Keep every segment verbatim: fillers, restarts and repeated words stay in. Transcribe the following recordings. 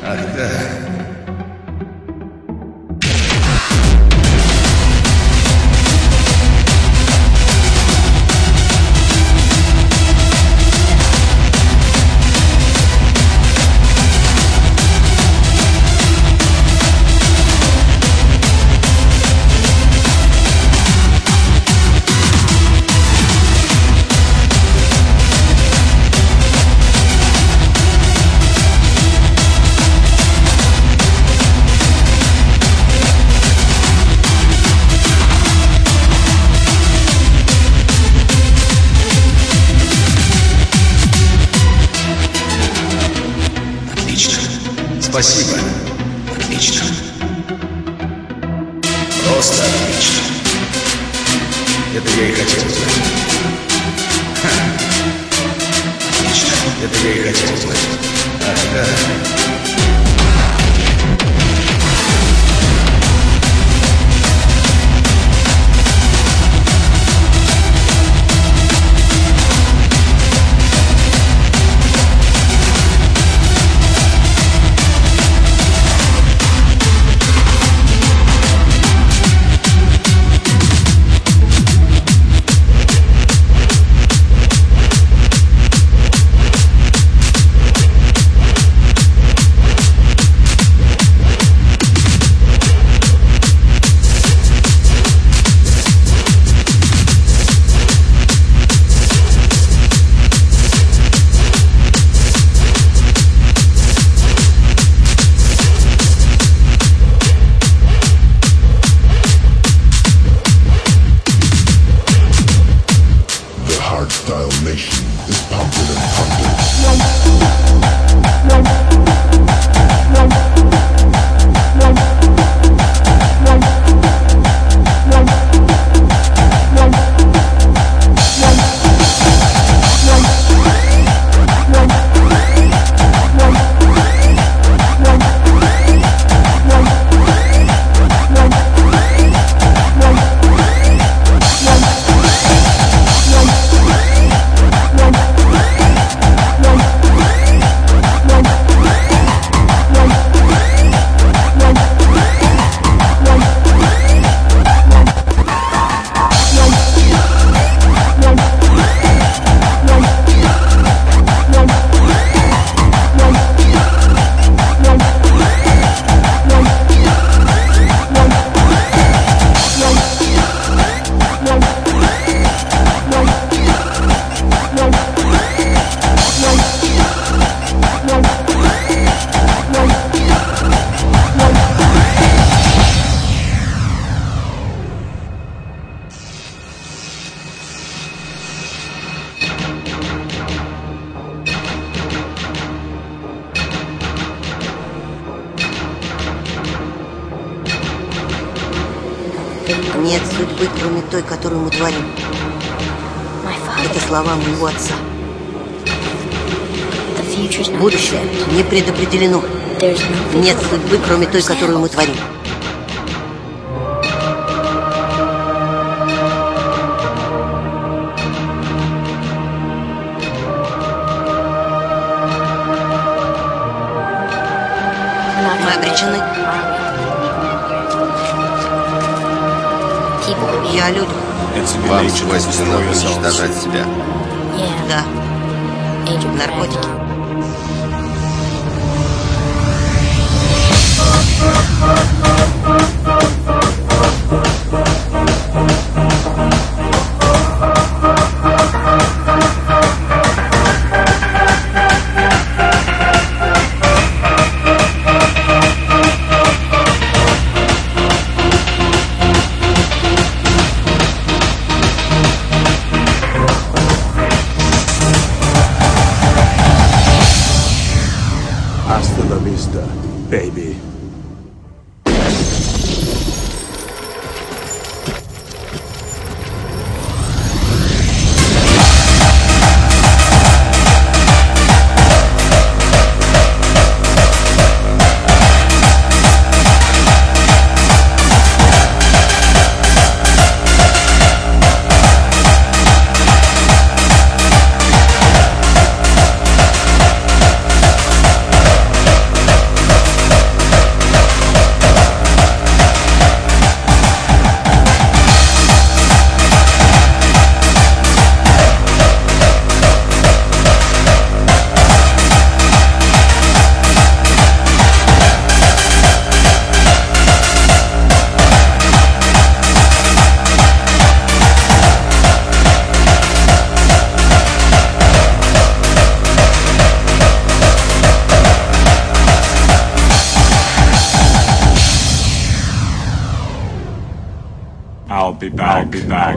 Ах, да. Спасибо. Отлично. Просто отлично. Это я и хотел узнать. Ха. Отлично. Это я и хотел узнать. Ах, да. Hardstyle Nation is pumping and pumping. Нет судьбы, кроме той, которую мы творим. Это слова моего отца. Будущее не предопределено. Нет судьбы, кроме той, которую мы творим. Мы обречены. Я люди. Вам свойственно уничтожать себя. Да. Наркотики. Hasta la vista, baby. be back. I'll be back.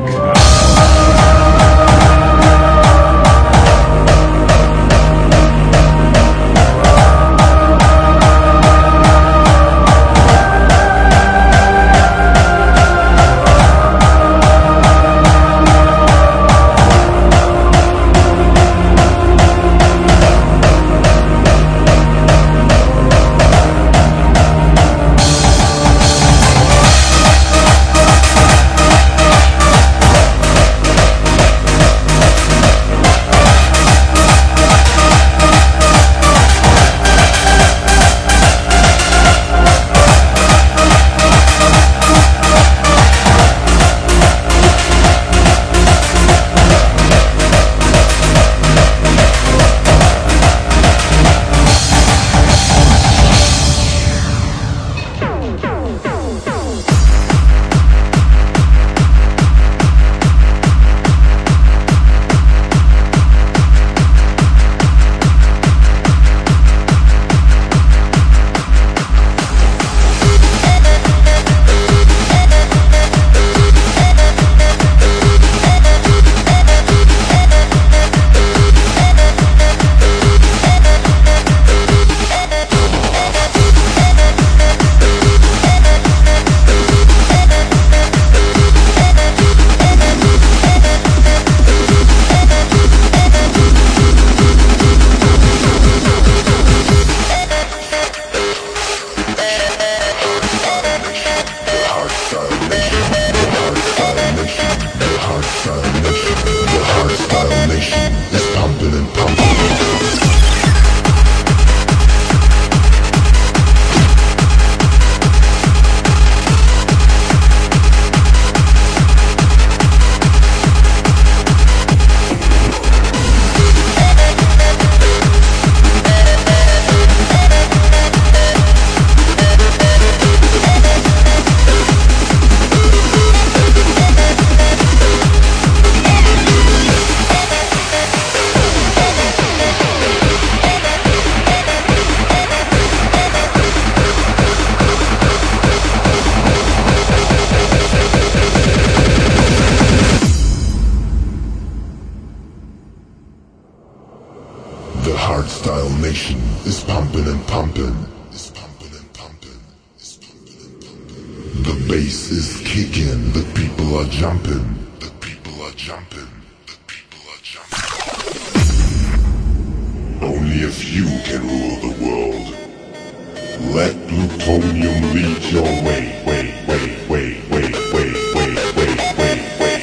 The hardstyle nation is pumping and pumping. Is pumping and pumping. Is pumping and pumping. The bass is kicking. The people are jumping. The people are jumping. The people are jumping. Only a few can rule the world. Let plutonium lead your way. Way, way, way, way, way, way, way, way, way.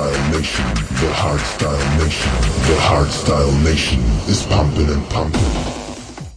The hardstyle nation is pumping and pumping.